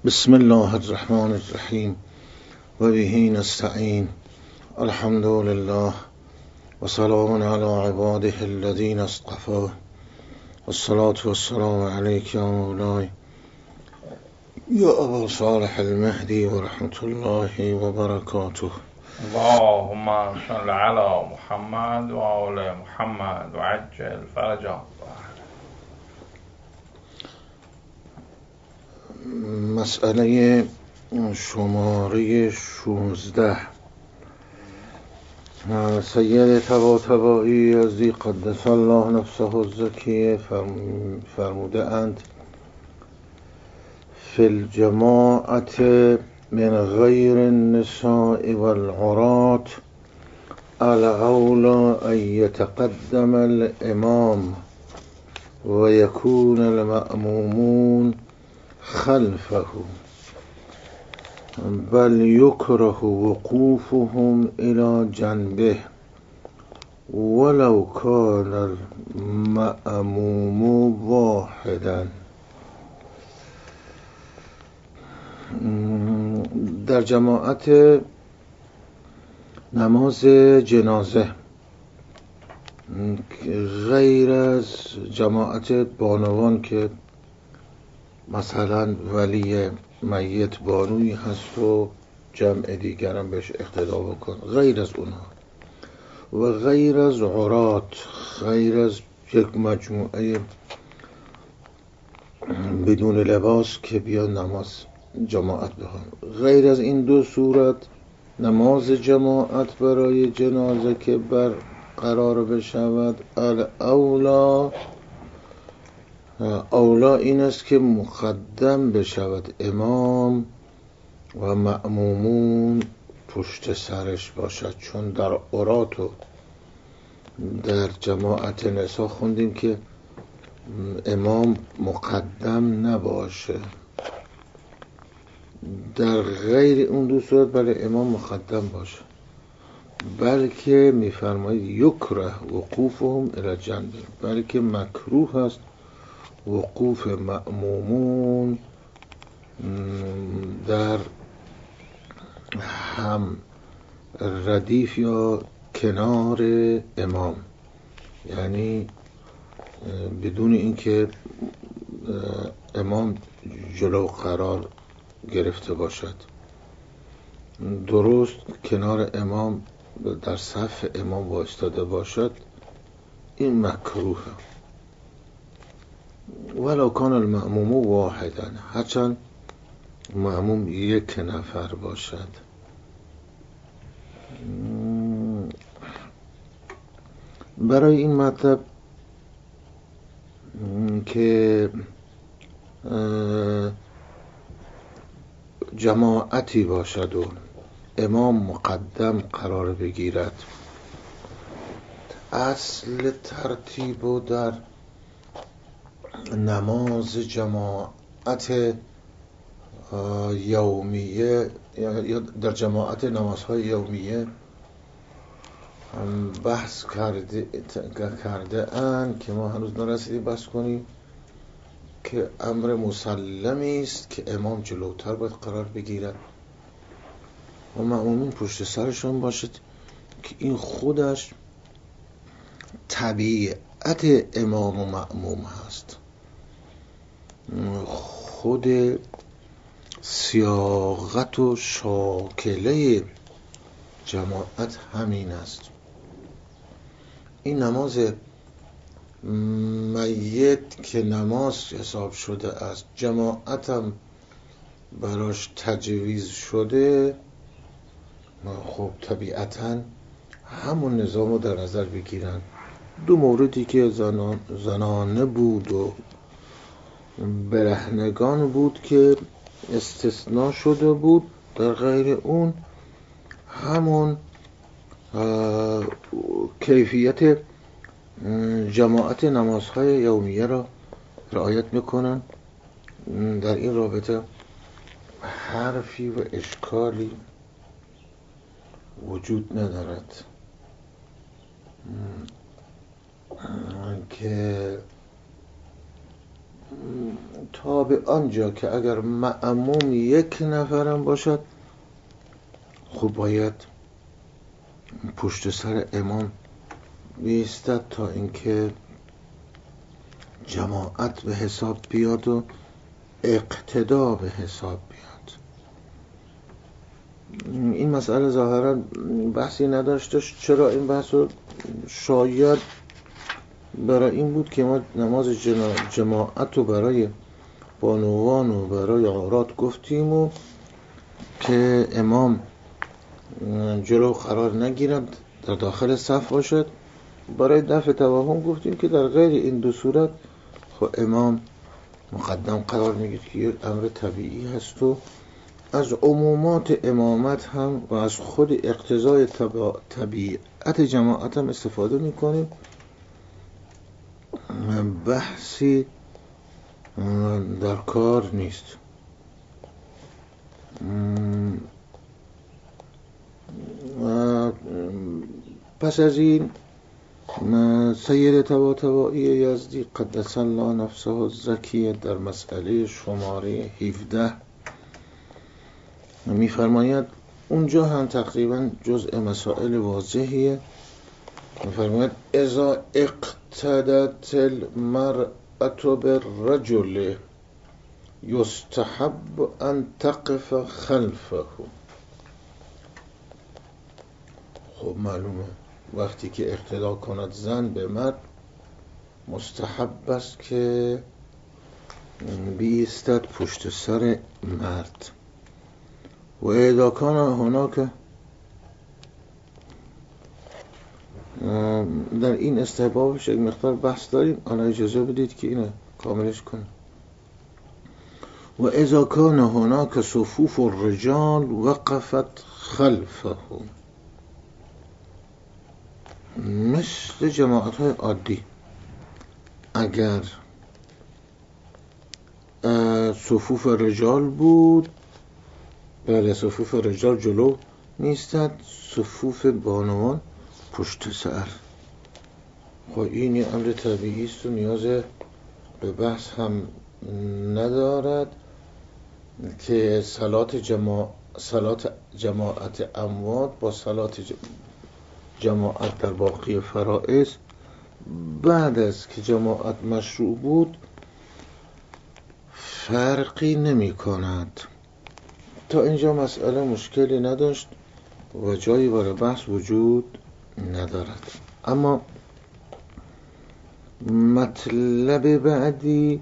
بسم الله الرحمن الرحیم و به نستعین. الحمد لله و سلام علی عباده الذین اصطفى والصلاة والسلام علیک یا مولای یا ابا صالح المهدی و رحمت الله و برکاته. اللهم صل علی محمد و آل محمد و عجل فرجهم. مسئله شماره 16. سید طباطبایی یزدی قدس الله نفسه الزکیه فرموده اند فی الجماعت من غیر النساء والعرات الاولی ان یتقدم الامام و یکون المأمومون خلفه بل یکره وقوفهم الى جنبه ولو کان المأموم واحدا. در جماعت نماز جنازه غیر از جماعت بانوان که مثلا ولی میت بانوی هست و جمع دیگرم بهش اقتدا بکن، غیر از اونها و غیر از عرات، غیر از یک مجموعه بدون لباس که بیان نماز جماعت بخوان، غیر از این دو صورت نماز جماعت برای جنازه که برقرار بشود اولا این است که مقدم بشود امام و مأمومون پشت سرش باشد، چون در عرات و در جماعت نساء خوندیم که امام مقدم نباشه. در غیر اون دو صورت بله امام مقدم باشه، بلکه میفرمایید یکره وقوفهم الی جنبه، بلکه مکروه است وقوف مأمومون در هم ردیف یا کنار امام، یعنی بدون اینکه امام جلو قرار گرفته باشد، درست کنار امام در صف امام وایستاده باشد، این مکروه. ولو کان المأموم واحدا، هرچند مأموم یک نفر باشد. برای این مطلب که جماعتی باشد و امام مقدم قرار بگیرد، اصل ترتیب و در نماز جماعت یومیه یا در جماعت نمازهای یومیه بحث کرده اند که ما هنوز نرسیدیم بحث کنیم که امر مسلمی است که امام جلوتر باید قرار بگیرد و مأمومین پشت سرشون باشد، که این خودش طبیعت امام و مأموم هست. خود سیاقت و شاکله جماعت همین است. این نماز میت که نماز حساب شده است، جماعت هم براش تجویز شده، خب طبیعتاً همون نظام رو در نظر بگیرن. دو موردی که زنانه بود و برهنگان بود که استثناء شده بود، در غیر اون همون کیفیت جماعت نمازهای یومیه را رعایت میکنن. در این رابطه حرفی و اشکالی وجود ندارد که تا به آنجا که اگر مأموم یک نفرم باشد خب باید پشت سر امام بیستد تا اینکه جماعت به حساب بیاد و اقتدا به حساب بیاد. این مسئله ظاهرا بحثی نداشتش. چرا این بحث رو شاید برای این بود که ما نماز جماعت رو برای بانوان و برای عورات گفتیم و که امام جلو قرار نگیرد، در داخل صف باشد. برای دفع توهم گفتیم که در غیر این دو صورت خب امام مقدم قرار میگیرد که یک امر طبیعی هست و از عمومات امامت هم و از خود اقتضای طبیعت جماعت هم استفاده میکنیم. بحثی در کار نیست. پس از این سید طباطبایی یزدی قدس الله نفسه الزکیه در مسئله شماره 17 میفرماید، اونجا هم تقریبا جزء مسائل واضحیه. میفرماید اذا اقتدت المرأة بالرجل یستحب ان تقف خلفه. خب معلومه وقتی که اقتدا کند زن به مرد مستحب است که بیستد پشت سر مرد. و اذا کان هناک، در این استحبابش یک مقدار بحث داریم، الان اجازه بدید که اینو کاملش کنیم. و اذا کان هناک صفوف الرجال وقفت خلفه، مثل جماعت های عادی. اگر صفوف رجال بود، بله صفوف رجال جلو نیستد، صفوف بانوان پشت سر. خب این یه امر طبیعی است و نیاز به بحث هم ندارد که صلات جماعت اموات با صلات جماعت در باقی فرائض بعد از که جماعت مشروع بود فرقی نمی کند. تا اینجا مسئله مشکلی نداشت و جایی برای بحث وجود ندارد. اما مطلب بعدی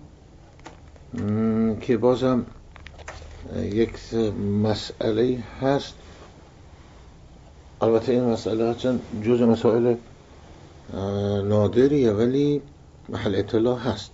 که بازم یک مسئله هست، البته این مسئله چند جزء مسائل نادریه ولی محل اطلاع هست.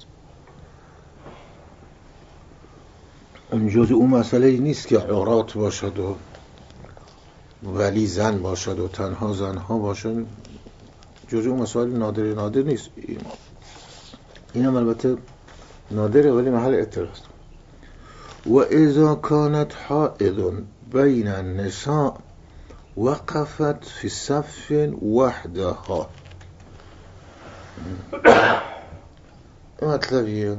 جزء اون مسئله نیست که عورات باشد و ولی زن باشد و تنها زنها باشد. جزء اون مسائل نادر نیست. این هم البته نادره ولی محل اطلاع است. و اذا کانت حائض بین النساء وقفت فی صف وحدها. این مطلبیه.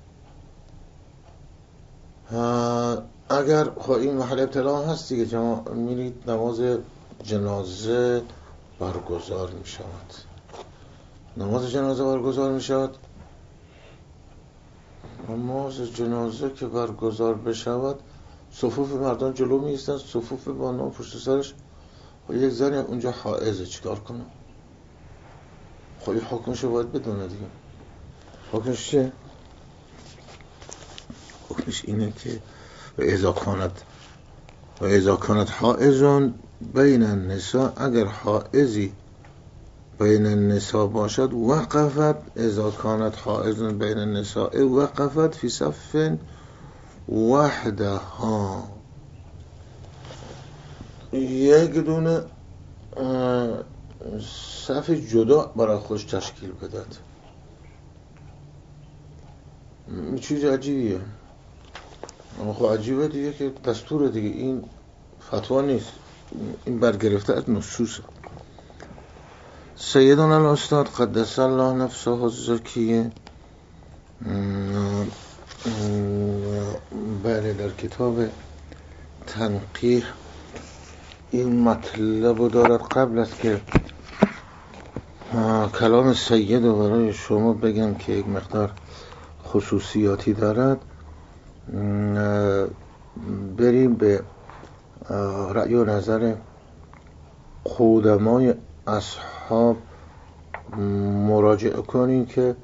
اگر خب این محل ابتلا هست دیگه، شما میرید نماز جنازه برگزار می شود. نماز جنازه برگزار می شود. نماز جنازه که برگزار بشود صفوف مردان جلو می ایستند، صفوف بانوان پشت سرش. و یک زنی اونجا حائضه چیکار کنه؟ خب این حکمش رو باید بدونه دیگه. حکمش چیه؟ حکمش اینه که و اذا کانت حائض بین النساء، اگر حائضی بین النساء باشد وقفت، اذا کانت حائض بین النساء وقفت فی صف وحدها، یک دونه صف جدا برای خودش تشکیل بدد. این چیز عجیبیه. اما خب عجیبه دیگه که دستور دیگه، این فتوا نیست، این برگرفته از نصوص. سیدنا الاستاد قدس الله نفسه الزکیه بله، در کتاب تنقیح این مطلب رو دارد. قبل از که کلام سید رو برای شما بگم که یک مقدار خصوصیاتی دارد، بریم به رأی و نظر قدمای اصحاب مراجعه کنیم که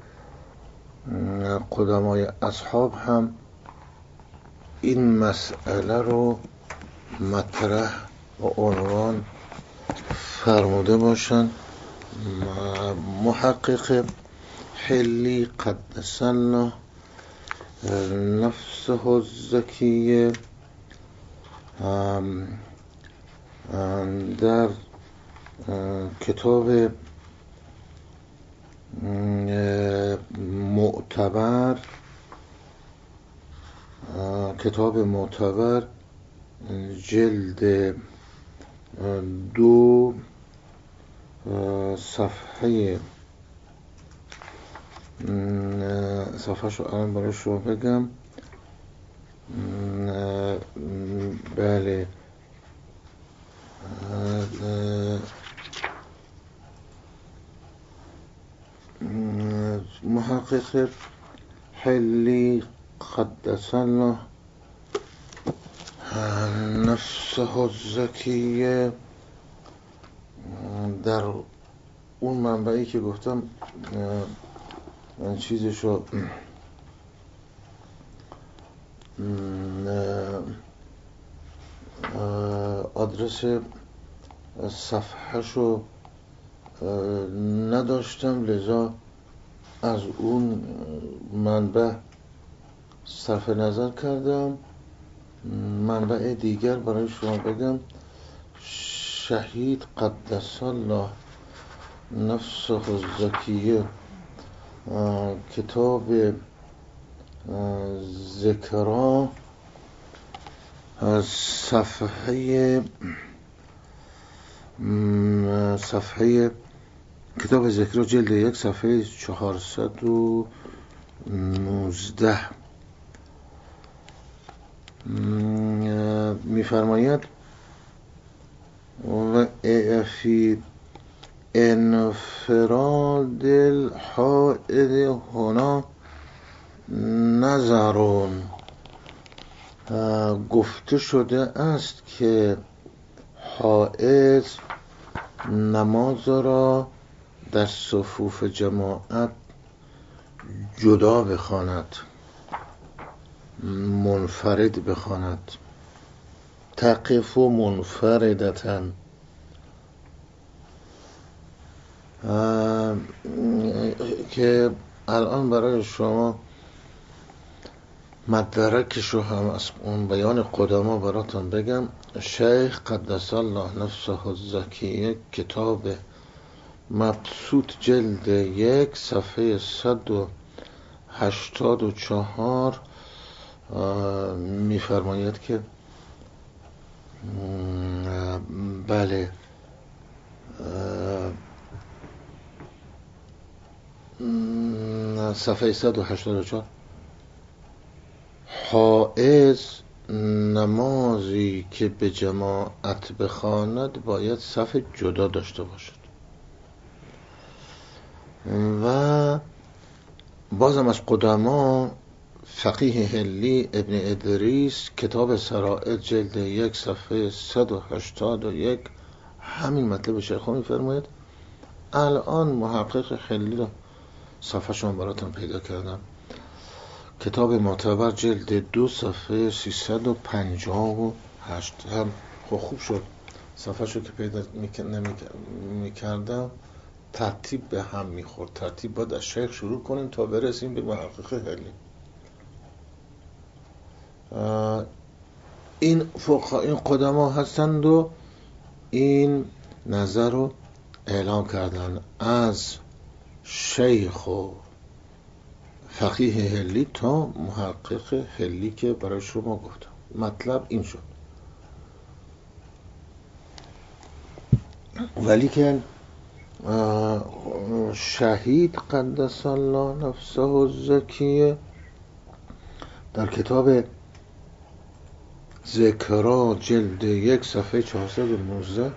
قدمای اصحاب هم این مسئله رو مطرح و عنوان فرموده باشن. محقق حلی قدس الله نفسه الزکیه در کتاب معتبر جلد 2 صفحه شو الان برای شما بگم. بله، محقق حلی قدس الله نفسه الزکیه در اون منبعی که گفتم من چیزشو آدرس صفحهشو نداشتم، لذا از اون منبع صرف نظر کردم. منبع دیگر برای شما بگم. شهید قدس الله نفسه الزکیه کتاب ذکرا صفحه کتاب ذکرا جلد 1 صفحه 419 می‌فرماید و فی انفراد الحائض هنا نظرون، گفته شده است که حائض نماز را در صفوف جماعت جدا بخواند، منفرد بخواند. تقف منفردتاً، که الان برای شما مدرکشو هم از اون بیان قدما براتون بگم. شیخ قدس الله نفسه الزکیه کتاب مبسوط جلد 1 صفحه 184 میفرماید که بله، صفحه 184 حائض نمازی که به جماعت بخواند باید صف جدا داشته باشد. و بازم از قدما فقیه حلی ابن ادریس کتاب سرائر جلد 1 صفحه 181 همین مطلب شیخ می‌فرماید. الان محقق حلی رو صفحه شما براتون پیدا کردم. کتاب معتبر جلد 2 صفحه 358 هم خوب شد صفحه شو که پیدا نمی‌کردم ترتیب به هم میخورد. ترتیب باید از شیخ شروع کنیم تا برسیم به محقق حلی. این قدما هستند و این نظر رو اعلام کردن از شیخ و فقیه حلی تا محقق حلی که برای شما گفتم. مطلب این شد. ولی که شهید قدس الله نفسه الزکیه در کتاب ذکرا جلد 1 صفحه 419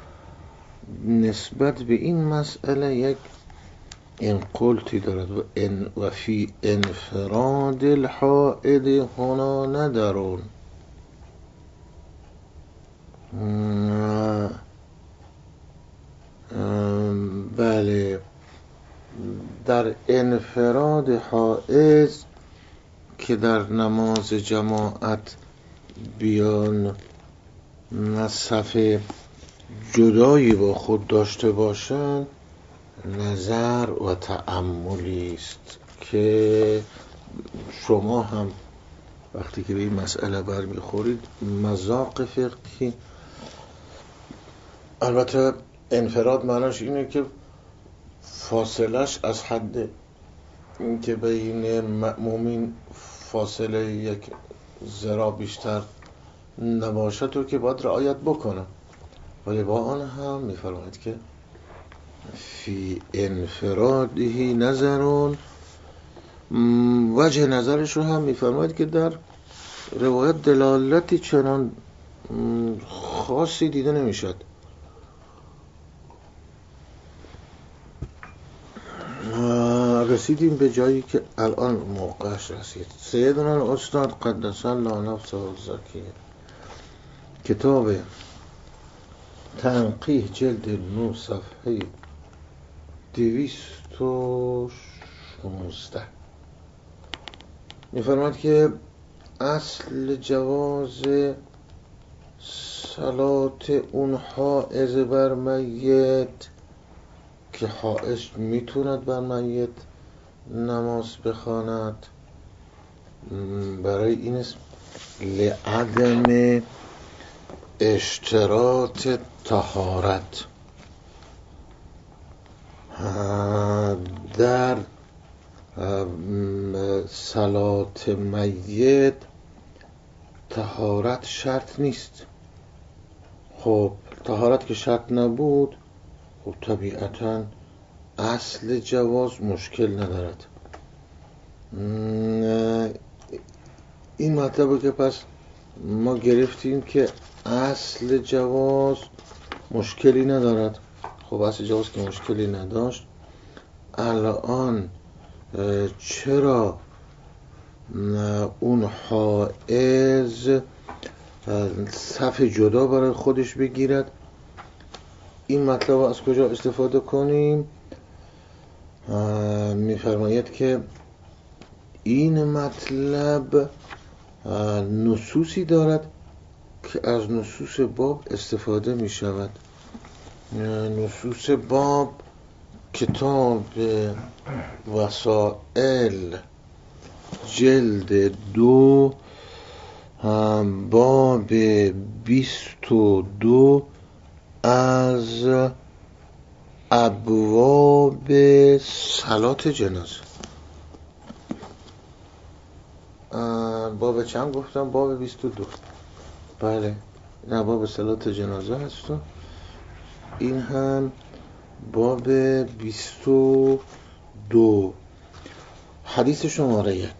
نسبت به این مسئله یک انقلتی دارد و فی انفراد الحائد هنا ندارون. بله، در انفراد حائض که در نماز جماعت بیان صف جدایی با خود داشته باشند نظر و تأملی است که شما هم وقتی که به این مسئله برمیخورید مذاق فقهی، البته انفراد معناش اینه که فاصلش از حد این که بین مأمومین فاصله یک ذراع بیشتر نباشد رو که باید رعایت بکنه، ولی با آن هم میفرماید که فی انفرادهی نظرون. وجه نظرش رو هم میفرماید که در روایت دلالتی چنان خاصی دیده نمیشد. رسیدیم به جایی که الان موقعش رسید. سیدنا استاد قدس الله نفسه الزکیه کتاب تنقیح جلد 9 صفحه 216 می‌فرماید که اصل جواز صلات اون حائض بر میت که حائض میتوند بر میت نماز بخواند برای این است لعدم اشتراط طهارت. در صلات میت طهارت شرط نیست. خب طهارت که شرط نبود، خب طبیعتاً اصل جواز مشکل ندارد. این مطلبه که پس ما گرفتیم که اصل جواز مشکلی ندارد. خب اصل جواز که مشکلی نداشت، الان چرا اون حائض صف جدا برای خودش بگیرد؟ این مطلب از کجا استفاده کنیم؟ میفرماید که این مطلب نصوصی دارد که از نصوص باب استفاده می شود. نصوص باب کتاب وسائل جلد 2 باب 22 از ابواب صلات جنازه. باب چند گفتم؟ باب 22. بله، نه باب صلات جنازه هست. این هم باب 22. حدیث شماره 1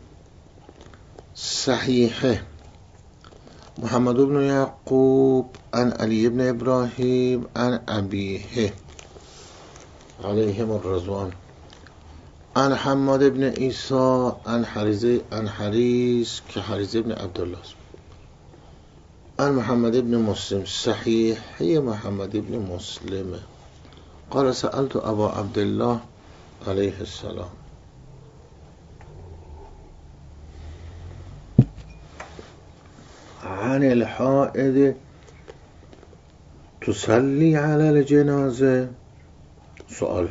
صحیحه محمد بن یعقوب عن علی بن ابراهیم عن ابیه علیهم الرضوان عن حماد بن عیسی عن حریز که حریز بن عبدالله عن محمد بن مسلم صحیحه محمد بن مسلم قال سألت ابا عبدالله علیه السلام عن الحائض تصلی علی الجنازه. سوال: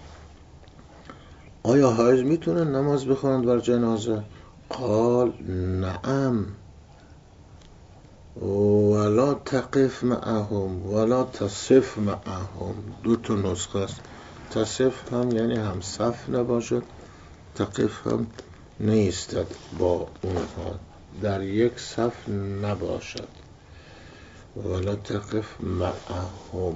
آیا حائض میتونن نماز بخونند بر جنازه؟ قال نعم ولا تقف معهم ولا تصف معهم. 2 نسخه است. تصف هم یعنی هم صف نباشد، تقف هم نیستد با اونها، در یک صف نباشد. ولا تقف معهم.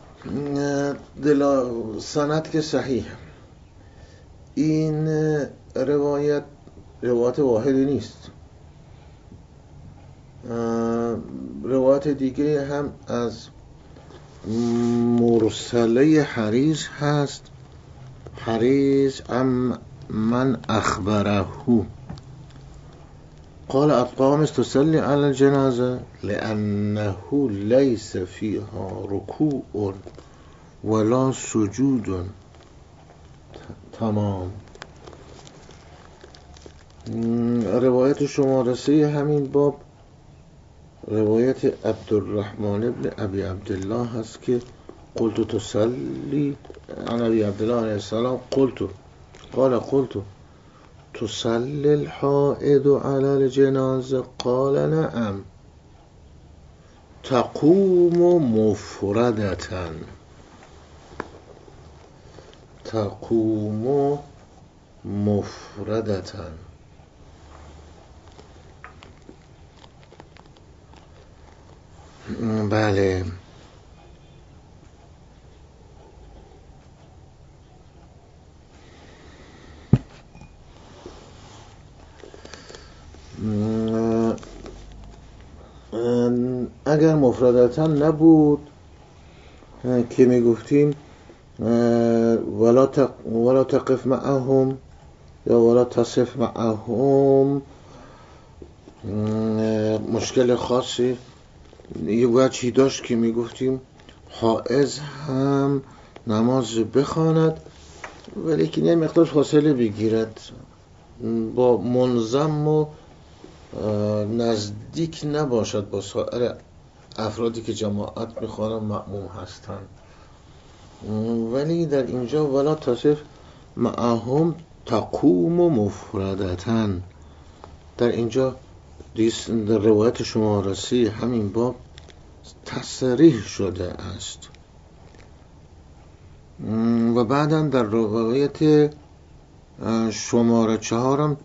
سند که صحیح. این روایت واحدی نیست. روایت دیگه هم از مرسله حریز هست. حریز من اخبره قال اقامت تصلي على الجنازه لانه ليس فيها ركوع ولا سجود تمام. روایت شماره 3 همین باب روایت عبدالرحمن ابن ابی عبدالله هست که قلت تصلی عن ابی عبدالله علیه السلام قال قلت تصلی الحائض علی الجنازه قال نعم تقوم مفردة. بله. اگر مفردتا نبود که میگفتیم ولا تقف معهم یا ولا تصف معهم، مشکل خاصی یه وجهی داشت که میگفتیم حائض هم نماز بخواند ولی که یه مقدار فاصله بگیرد، با منظم و نزدیک نباشد با سایر افرادی که جماعت میخوانن مأموم هستند. ولی در اینجا ولا تصف معهم تقوم مفردتن، در اینجا در روایت شماره 3 همین باب تصریح شده است. و بعدا در روایت شماره 4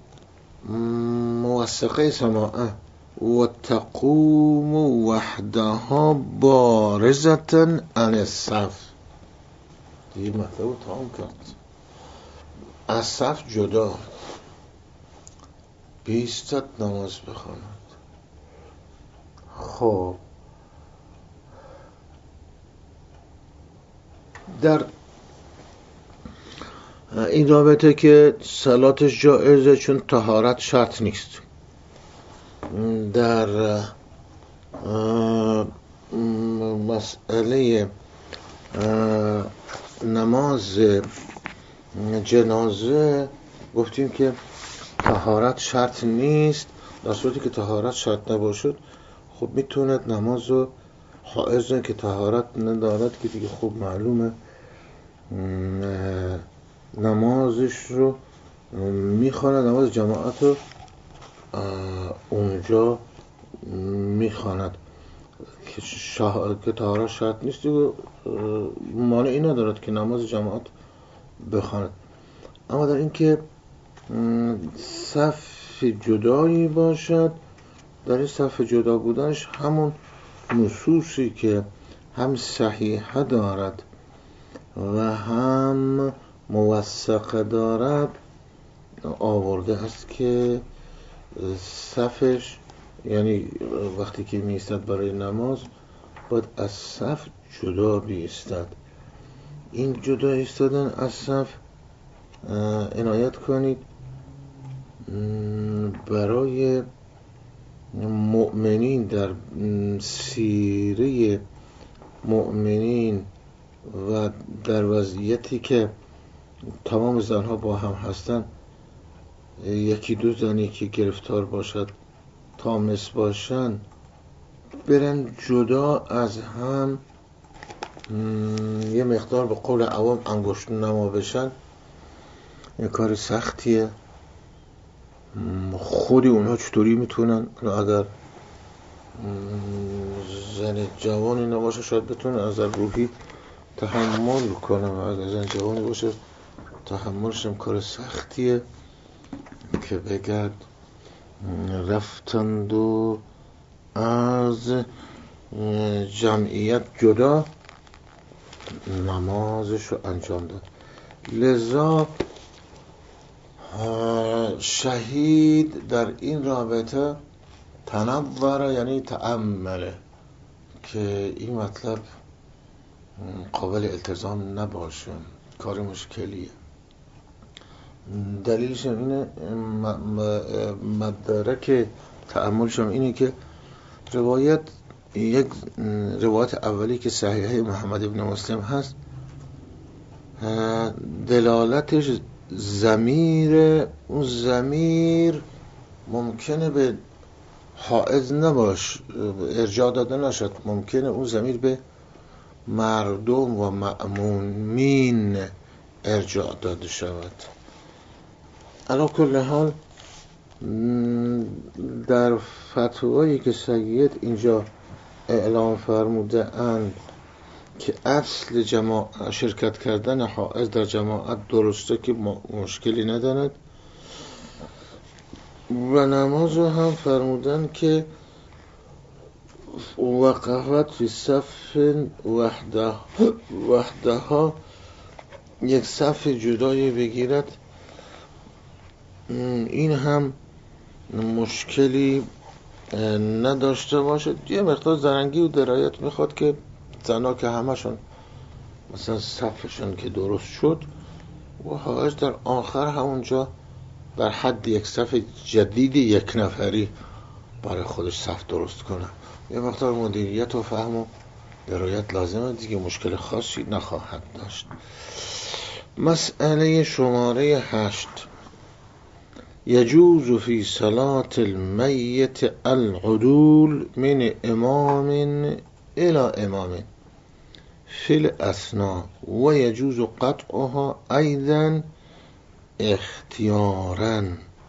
موثقه سماعه و تقوم وحدها بارزتن عن الصف، دیگه مطلب تمام کرد، از صف جدا بیستت نماز بخواند. خب در این رابطه که صلاتش جایزه چون طهارت شرط نیست. در مسئله نماز جنازه گفتیم که طهارت شرط نیست، در صورتی که طهارت شرط نباشد خب میتوند نمازو حائض که طهارت ندارد که دیگه خب معلومه نمازش رو میخواند، نماز جماعت رو اونجا میخواند که طهارت شرط نیست و مانعی ندارد که نماز جماعت بخواند. اما در این که صف جدایی باشد، در این صف جدا بودنش همون نصوصی که هم صحیحه دارد و هم موثقه دارد آورده است که صفش یعنی وقتی که میستد برای نماز باید از صف جدا بیستد. این جدا ایستادن از صف عنایت کنید برای مؤمنین در سیره مؤمنین و در وضعیتی که تمام زنها با هم هستن، یکی دو زنی که گرفتار باشد تامس باشن برن جدا از هم یه مقدار به قول عوام انگشت نما بشن، یه کار سختیه. خودی اونها چطوری میتونن؟ اگر زن جوانی نباشه شاید بتونن از روحی تحمل کنن، اگر زن جوانی باشه تحملش هم کار سختیه که بگرد رفتند و از جمعیت جدا نمازش رو انجام داد. لذا شهید در این رابطه تنوره، یعنی تأمله، که این مطلب قابل التزام نباشه، کار مشکلیه. دلیلش اینه، مدرک تأملشم اینه که یک روایت اولی که صحیحه محمد ابن مسلم هست، دلالتش اون ضمیر ممکنه به حائز نباش، ارجاع داده نشد، ممکنه اون ضمیر به مردم و مأمونین ارجاع داده شود. علی کل حال در فتوایی که سید اینجا اعلام فرموده اند که اصل شرکت کردن حائض در جماعت درسته که مشکلی ندارد، و نماز رو هم فرمودن که وقفت فی صف وحدها، یک صف جدایی بگیرد، این هم مشکلی نداشته باشد. یه مقدار زرنگی و درایت میخواد که زنا که همشون مثلا صفشون که درست شد و حائض در آخر همونجا در حد یک صف جدید یک نفری برای خودش صف درست کنه. یه مقدار مدیریت و فهم و درایت لازمه، دیگه مشکل خاصی نخواهد داشت. مسئله شماره 8: یجوز فی صلاة المیت العدول من امام الى امام فی الاثناء و یجوز قطعها ایضا اختیارا.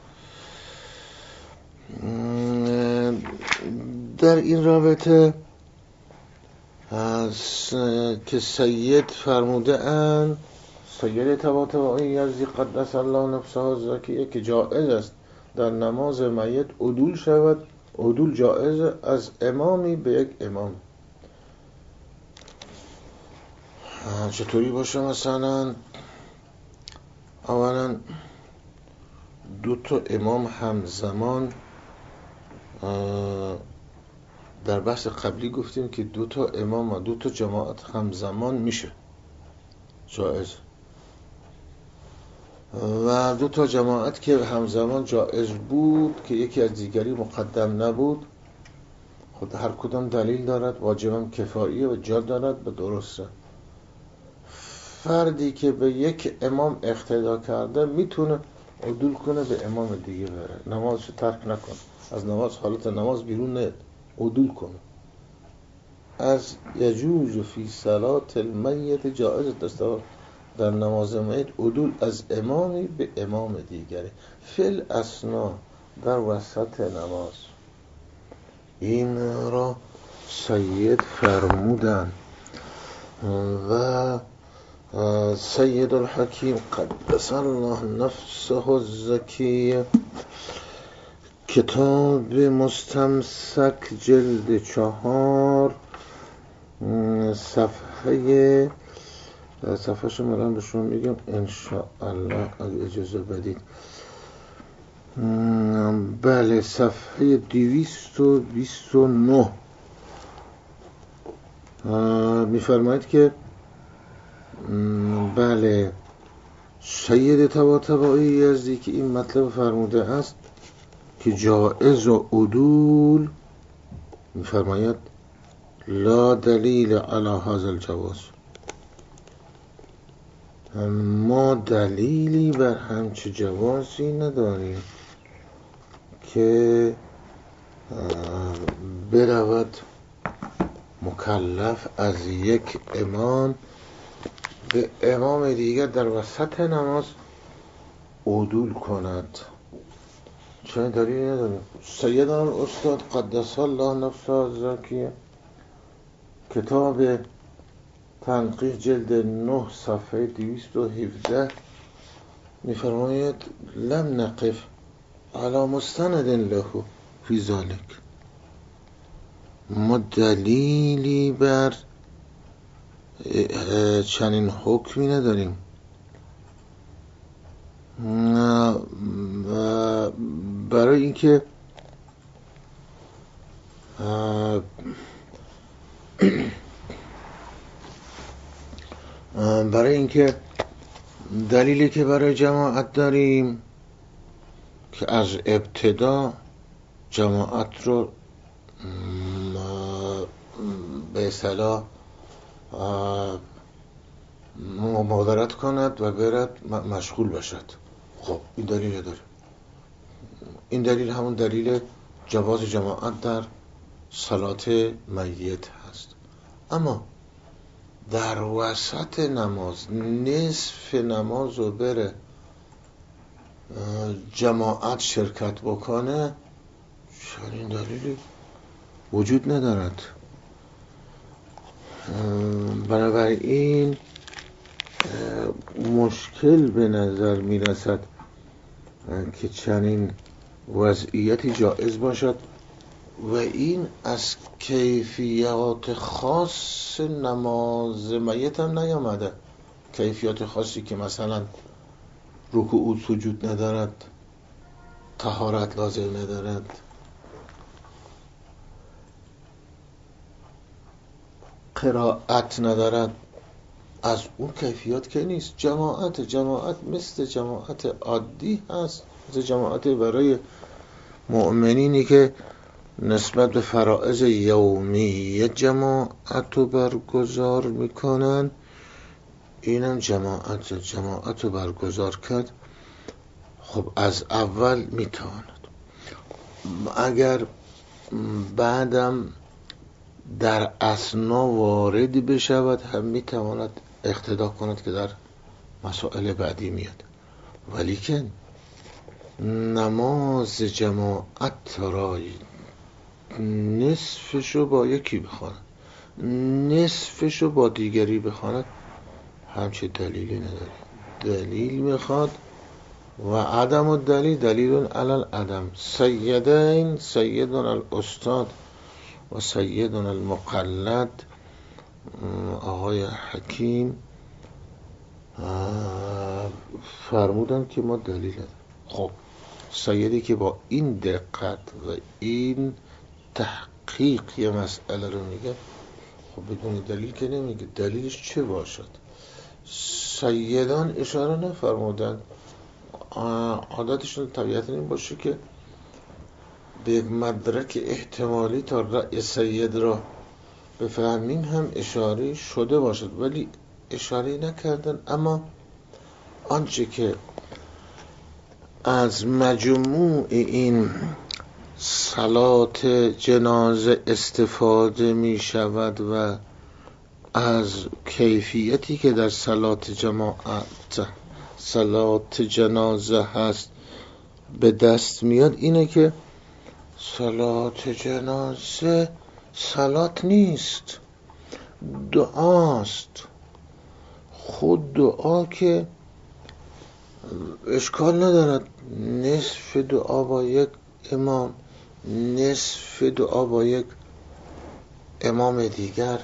در این رابطه که سید فرموده اند، سید طباطبایی یزدی قدس الله نفسه الزکیه، که جائز است در نماز میت عدول شود. عدول جائز از امامی به یک امام. چطوری باشه؟ مثلا اولا 2 امام همزمان، در بحث قبلی گفتیم که 2 امام و 2 جماعت همزمان میشه جائز، و 2 جماعت که همزمان جائز بود که یکی از دیگری مقدم نبود، خود هر کدام دلیل دارد، واجبم کفاییه و جا دارد و درسته. فردی که به یک امام اقتدا کرده میتونه عدول کنه به امام دیگه بره، نمازشو ترک نکنه، از نماز، حالت نماز بیرون نیاد، عدول کنه. از یجوز فی صلاة المیت جائز در نماز میت عدول از امامی به امام دیگری فی الاثناء، در وسط نماز. این را سید فرمودن و سید الحکیم قدس الله نفسه الزکیه، کتاب مستمسک جلد 4 صفحه شما الان به شما میگم انشاءالله اگه اجازه بدید. بله، صفحه 229 میفرماید که بله، سید طباطبایی یزدی که این مطلب فرموده است که جائز و عدول، میفرماید لا دلیل علی هذا الجواز، ما دلیلی بر همچه جوازی نداریم که برود مکلف از یک امام به امام دیگر در وسط نماز عدول کند. چون دلیلی نداریم. سیدنا الاستاد قدس الله نفسه الزکیه، کتاب تنقیح جلد 9 صفحه 217 میفرماید لم نقف علی مستند له فی ذلک، ما دلیلی بر چنین حکمی نداریم برای اینکه دلیلی که برای جماعت داریم که از ابتدا جماعت رو به اصطلاح مبادرت کند و برد مشغول باشد. خب این دلیل داره. این دلیل همون دلیل جواز جماعت در صلات میت هست. اما در وسط نماز نصف نماز رو بره جماعت شرکت بکنه، چنین دلیلی وجود ندارد. بنابراین مشکل به نظر می رسد که چنین وضعیتی جایز باشد و این از کیفیات خاص نماز میت هم نیامده. کیفیات خاصی که مثلا رکوع و سجود ندارد، طهارت لازم ندارد، قرائت ندارد، از اون کیفیات که نیست. جماعت مثل جماعت عادی هست، مثل جماعت برای مؤمنینی که نسبت به فرائض یومی جماعت رو برگزار میکنن. اینم جماعت رو برگزار کرد. خب از اول میتواند، اگر بعدم در اثنا واردی بشود هم میتواند اقتدا کند که در مسائل بعدی میاد. ولیکن نماز جماعت را نصفشو با یکی بخواند، نصفشو با دیگری بخواند، همچه دلیلی نداره. دلیل میخواد و عدم الدلیل دلیل علی العدم. سیدین، سیدنا الاستاد و سیدنا المقلد، آقای حکیم فرمودن که ما دلیل نداریم. خب سیدی که با این دقت و این تحقیق یه مسئله رو میگه، خب بدون دلیل که نمیگه. دلیلش چه باشد؟ سیدان اشاره نفرمودن. عادتشون طبیعتا این باشه که به یک مدرک احتمالی تا رأی سید را بفهمیم هم اشاره شده باشد، ولی اشاره نکردن. اما آنچه که از مجموع این صلات جنازه استفاده می شود و از کیفیتی که در صلات جنازه هست به دست میاد، اینه که صلات جنازه صلات نیست، دعاست. خود دعا که اشکال ندارد، نصف دعا با یک امام، نصف دعا با یک امام دیگر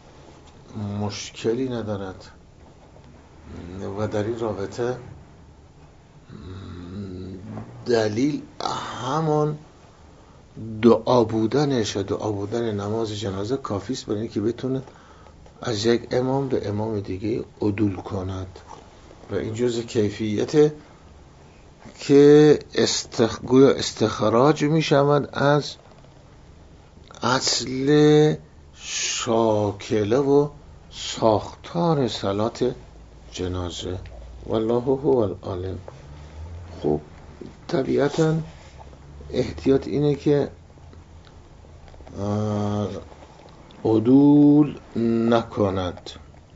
مشکلی ندارد و در این رابطه دلیل همان دعا بودنشه. دعا بودن نماز جنازه کافیست برای اینکه بتونه از یک امام به امام دیگه عدول کند و این جزء کیفیت که گویا استخراج می شود از اصل شاکله و ساختار صلات جنازه. والله هو العالم. خب طبیعتا احتیاط اینه که عدول نکند.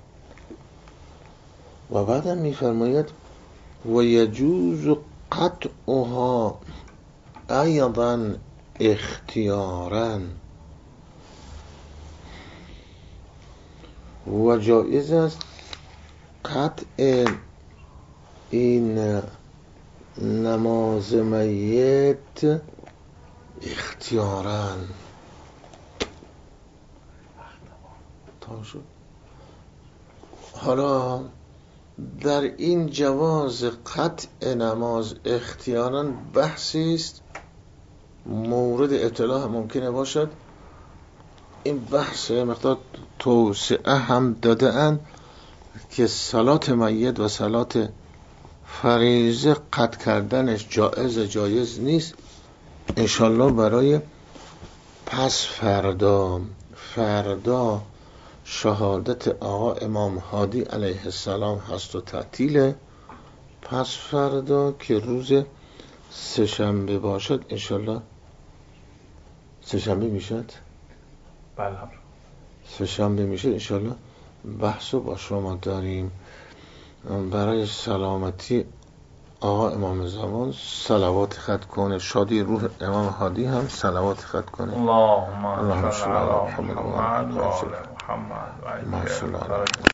و بعدم میفرماید و یجوز قطعها ایضا اختیارا، و جایز است قطع این نماز میت اختیارا. حالا در این جواز قطع نماز اختیاراً بحثی است مورد اطلاع ممکنه باشد. این بحث مقدار توسعه هم داده اند که صلات میت و صلات فریضه قطع کردنش جایز نیست. انشالله برای پس فردا شهادت آقا امام هادی علیه السلام هست و تعطیله. پس فردا که روز سه‌شنبه باشد، انشالله سه‌شنبه میشد، بله سه‌شنبه میشه، انشالله بحثو با شما داریم. برای سلامتی آقا امام زمان صلوات ختم کنه، شادی روح امام هادی هم صلوات ختم کنه. اللهم صل علی محمد و آل محمد و عجل فرجهم.